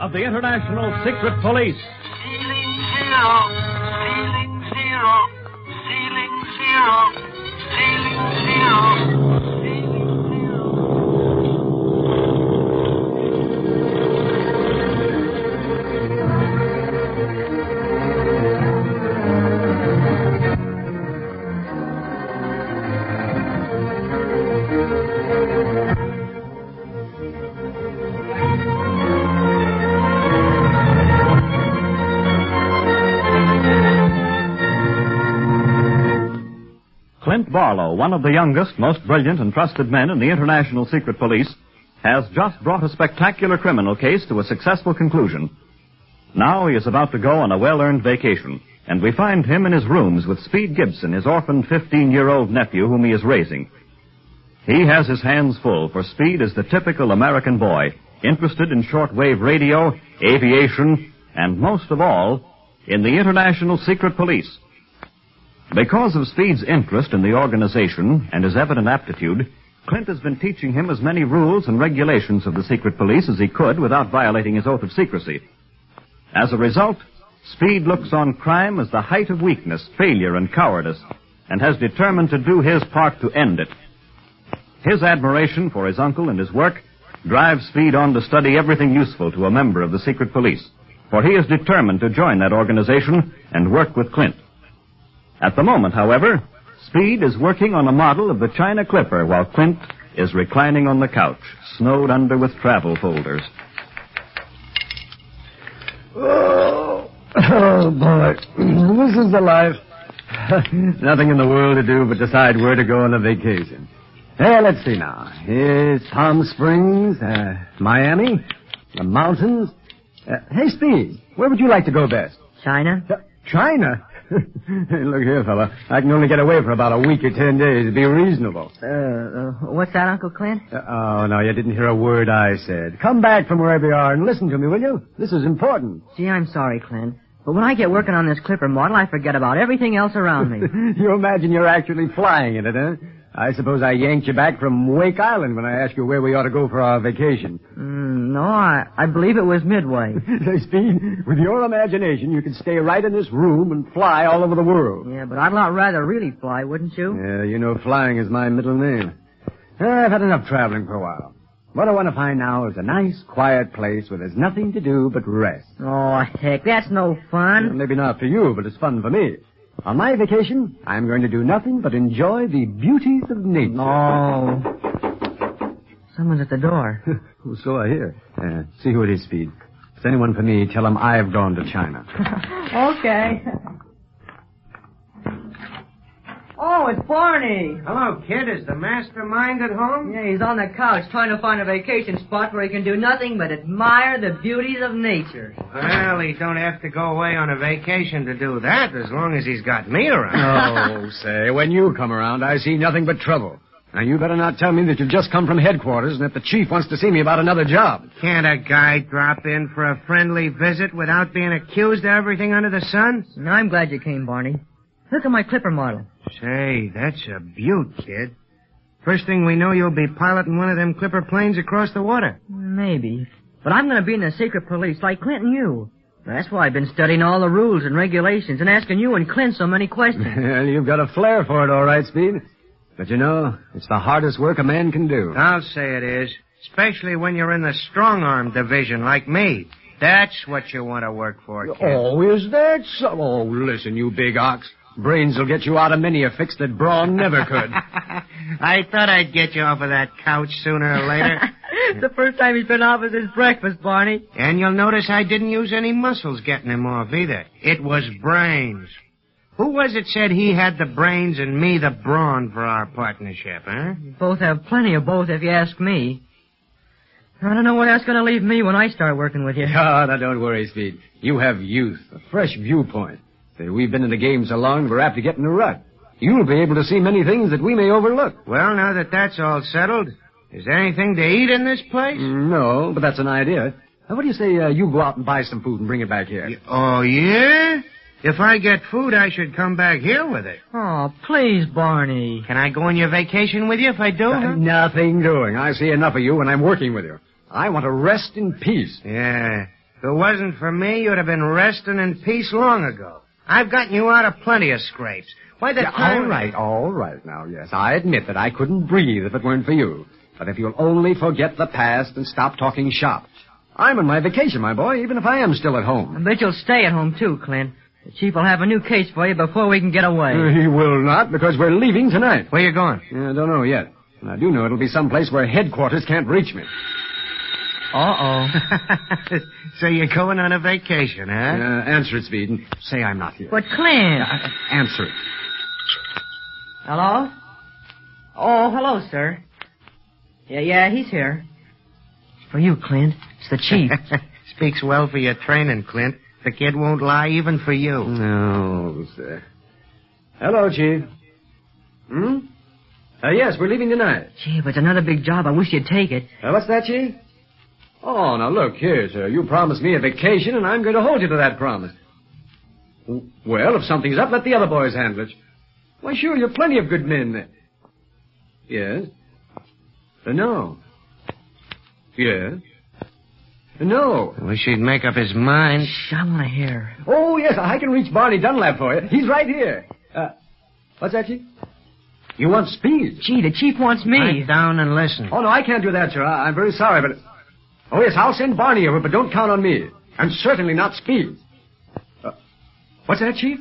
of the International Secret Police. Ceiling zero. Ceiling zero. Ceiling zero. Ceiling zero. Clint Barlow, one of the youngest, most brilliant, and trusted men in the International Secret Police, has just brought a spectacular criminal case to a successful conclusion. Now he is about to go on a well-earned vacation, and we find him in his rooms with Speed Gibson, his orphaned 15-year-old nephew whom he is raising. He has his hands full, for Speed is the typical American boy, interested in shortwave radio, aviation, and most of all, in the International Secret Police. Because of Speed's interest in the organization and his evident aptitude, Clint has been teaching him as many rules and regulations of the secret police as he could without violating his oath of secrecy. As a result, Speed looks on crime as the height of weakness, failure, and cowardice, and has determined to do his part to end it. His admiration for his uncle and his work drives Speed on to study everything useful to a member of the secret police, for he is determined to join that organization and work with Clint. At the moment, however, Speed is working on a model of the China Clipper while Clint is reclining on the couch, snowed under with travel folders. Oh, boy. This is the life. Nothing in the world to do but decide where to go on a vacation. Let's see now. Here's Palm Springs, Miami, the mountains. Hey, Speed, where would you like to go best? China? China? Hey, look here, fella. I can only get away for about a week or 10 days. Be reasonable. What's that, Uncle Clint? Oh, no, you didn't hear a word I said. Come back from wherever you are and listen to me, will you? This is important. Gee, I'm sorry, Clint. But when I get working on this Clipper model, I forget about everything else around me. You imagine you're actually flying in it, huh? I suppose I yanked you back from Wake Island when I asked you where we ought to go for our vacation. No, I believe it was Midway. Say, Speed, with your imagination, you could stay right in this room and fly all over the world. Yeah, but I'd a lot rather really fly, wouldn't you? Yeah, you know flying is my middle name. I've had enough traveling for a while. What I want to find now is a nice, quiet place where there's nothing to do but rest. Oh, heck, that's no fun. Well, maybe not for you, but it's fun for me. On my vacation, I'm going to do nothing but enjoy the beauties of nature. Oh. Someone's at the door. So I hear. See who it is, Speed. If it's anyone for me, tell them I've gone to China. Okay. Oh, it's Barney. Hello, kid. Is the mastermind at home? Yeah, he's on the couch trying to find a vacation spot where he can do nothing but admire the beauties of nature. Well, he don't have to go away on a vacation to do that as long as he's got me around. Oh, say, when you come around, I see nothing but trouble. Now, you better not tell me that you've just come from headquarters and that the chief wants to see me about another job. Can't a guy drop in for a friendly visit without being accused of everything under the sun? No, I'm glad you came, Barney. Look at my Clipper model. Say, that's a beaut, kid. First thing we know, you'll be piloting one of them Clipper planes across the water. Maybe. But I'm going to be in the secret police like Clint and you. That's why I've been studying all the rules and regulations and asking you and Clint so many questions. Well, you've got a flair for it, all right, Speed. But you know, it's the hardest work a man can do. I'll say it is. Especially when you're in the strong-arm division like me. That's what you want to work for, kid. Oh, is that so? Oh, listen, you big ox. Brains will get you out of many a fix that brawn never could. I thought I'd get you off of that couch sooner or later. It's the first time he's been off since breakfast, Barney. And you'll notice I didn't use any muscles getting him off either. It was brains. Who was it said he had the brains and me the brawn for our partnership, huh? Both have plenty of both, if you ask me. I don't know where that's going to leave me when I start working with you. Oh, now don't worry, Speed. You have youth, a fresh viewpoint. Say, we've been in the game so long, we're apt to get in a rut. You'll be able to see many things that we may overlook. Well, now that that's all settled, is there anything to eat in this place? No, but that's an idea. What do you say you go out and buy some food and bring it back here? Oh, yeah? If I get food, I should come back here with it. Oh, please, Barney. Can I go on your vacation with you if I do? Nothing doing. I see enough of you when I'm working with you. I want to rest in peace. Yeah. If it wasn't for me, you'd have been resting in peace long ago. I've gotten you out of plenty of scrapes. Why the time... All right now, yes. I admit that I couldn't breathe if it weren't for you. But if you'll only forget the past and stop talking shop. I'm on my vacation, my boy, even if I am still at home. I bet you'll stay at home, too, Clint. The chief will have a new case for you before we can get away. He will not, because we're leaving tonight. Where you going? I don't know yet. I do know it'll be someplace where headquarters can't reach me. Uh-oh. So you're going on a vacation, huh? Answer it, Speed, and say I'm not here. But, Clint... Answer it. Hello? Oh, hello, sir. Yeah, he's here. It's for you, Clint. It's the chief. Speaks well for your training, Clint. The kid won't lie even for you. No, sir. Hello, Chief. Yes, we're leaving tonight. Gee, but it's another big job. I wish you'd take it. What's that, Chief? Oh, now look here, sir. You promised me a vacation, and I'm going to hold you to that promise. Well, if something's up, let the other boys handle it. Why, sure, you're plenty of good men there. Yes? No. Yes? No. I wish he'd make up his mind. Shh, I want to hear. Oh, yes, I can reach Barney Dunlap for you. He's right here. What's that, Chief? You want Speed? Gee, the chief wants me. Lie down and listen. Oh, no, I can't do that, sir. I'm very sorry, but... Oh, yes, I'll send Barney over, but don't count on me. And certainly not Speed. What's that, Chief?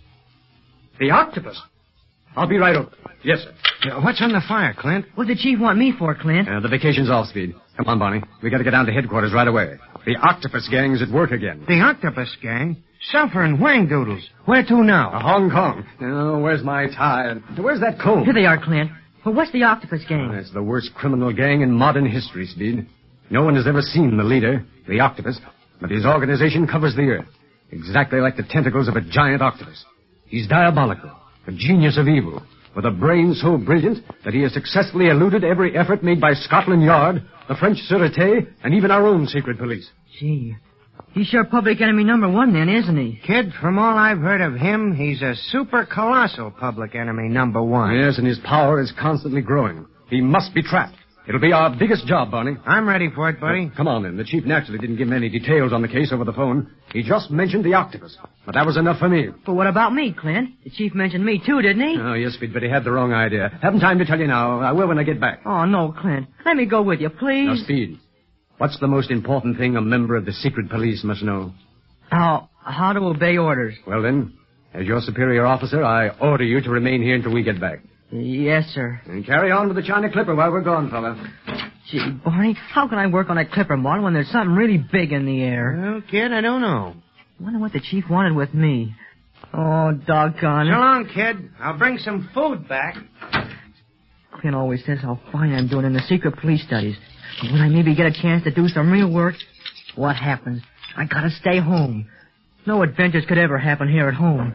The octopus. I'll be right over. Yes, sir. What's on the fire, Clint? What'd the chief want me for, Clint? The vacation's off, Speed. Come on, Barney. We got to get down to headquarters right away. The octopus gang's at work again. The octopus gang? Suffering whangdoodles. Where to now? Hong Kong. Oh, where's my tie? Where's that comb? Here they are, Clint. Well, what's the octopus gang? It's the worst criminal gang in modern history, Speed. No one has ever seen the leader, the octopus, but his organization covers the earth, exactly like the tentacles of a giant octopus. He's diabolical, a genius of evil, with a brain so brilliant that he has successfully eluded every effort made by Scotland Yard, the French Sûreté, and even our own secret police. Gee, he's sure public enemy number one then, isn't he? Kid, from all I've heard of him, he's a super colossal public enemy number one. Yes, and his power is constantly growing. He must be trapped. It'll be our biggest job, Barney. I'm ready for it, buddy. Come on, then. The chief naturally didn't give me any details on the case over the phone. He just mentioned the octopus. But that was enough for me. But what about me, Clint? The chief mentioned me, too, didn't he? Oh, yes, Speed, but he had the wrong idea. Haven't time to tell you now. I will when I get back. Oh, no, Clint. Let me go with you, please. Now, Speed, what's the most important thing a member of the secret police must know? How to obey orders. Well, then, as your superior officer, I order you to remain here until we get back. Yes, sir. And carry on with the China Clipper while we're gone, fella. Gee, Barney, how can I work on a clipper model when there's something really big in the air? Well, kid, I don't know. I wonder what the chief wanted with me. Oh, doggone So it. long, kid. I'll bring some food back. Clint always says how fine I'm doing in the secret police studies. But when I maybe get a chance to do some real work, what happens? I gotta stay home. No adventures could ever happen here at home.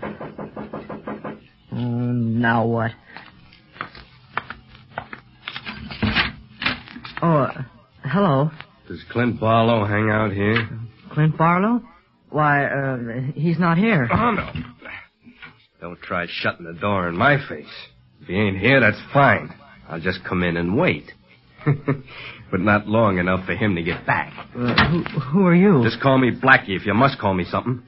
Oh, now what? Oh, hello. Does Clint Barlow hang out here? Clint Barlow? Why, he's not here. Oh, no. Don't try shutting the door in my face. If he ain't here, that's fine. I'll just come in and wait. But not long enough for him to get back. Who are you? Just call me Blackie if you must call me something.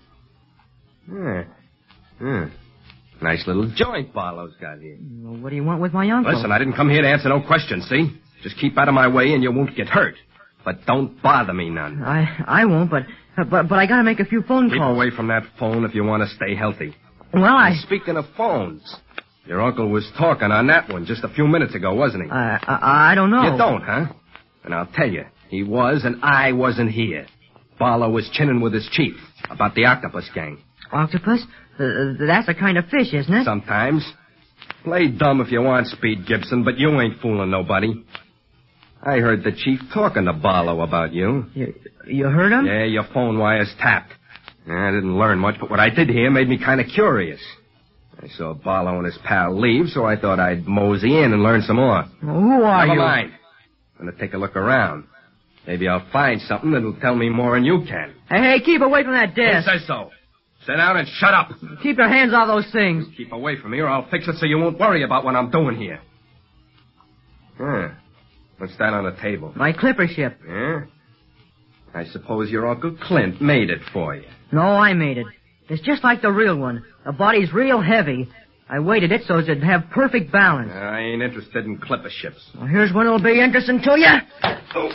Nice little joint Barlow's got here. Well, what do you want with my uncle? Listen, I didn't come here to answer no questions, see? Just keep out of my way and you won't get hurt. But don't bother me none. I won't, but I gotta make a few phone Keep calls. away from that phone if you want to stay healthy. Well, Speaking of phones, your uncle was talking on that one just a few minutes ago, wasn't he? I don't know. You don't, huh? And I'll tell you, he was and I wasn't here. Barlow was chinning with his chief about the octopus gang. Octopus? That's a kind of fish, isn't it? Sometimes. Play dumb if you want, Speed Gibson, but you ain't fooling nobody. I heard the chief talking to Barlow about you. You heard him? Yeah, your phone wire's tapped. I didn't learn much, but what I did hear made me kind of curious. I saw Barlow and his pal leave, so I thought I'd mosey in and learn some more. Well, who are Never you? mind. I'm going to take a look around. Maybe I'll find something that'll tell me more than you can. Hey, keep away from that Who desk. says so? Sit down and shut up. Keep your hands off those things. Keep away from me or I'll fix it so you won't worry about what I'm doing here. What's that on the table? My clipper ship. Yeah? I suppose your Uncle Clint made it for you. No, I made it. It's just like the real one. The body's real heavy. I weighted it so it'd have perfect balance. I ain't interested in clipper ships. Well, here's one that'll be interesting to you. Oh.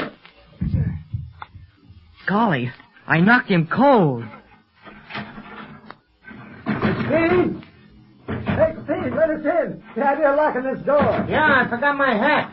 Golly, I knocked him cold. Speed! Hey, Speed, let us in. The idea of locking this door. Yeah, I forgot my hat.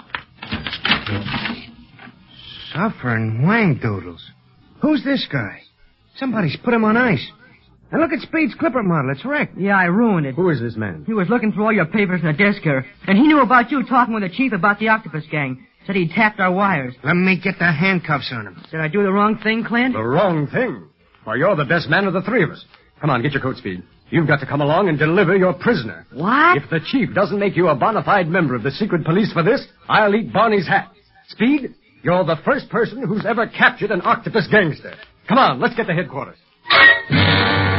Suffering wang-doodles. Who's this guy? Somebody's put him on ice. And look at Speed's clipper model. It's wrecked. Yeah, I ruined it. Who is this man? He was looking through all your papers in the desk here, and he knew about you talking with the chief about the octopus gang. Said he tapped our wires. Let me get the handcuffs on him. Did I do the wrong thing, Clint? The wrong thing. Why, you're the best man of the three of us. Come on, get your coat, Speed. You've got to come along and deliver your prisoner. What? If the chief doesn't make you a bona fide member of the secret police for this, I'll eat Barney's hat. Speed, you're the first person who's ever captured an octopus gangster. Come on, let's get to headquarters.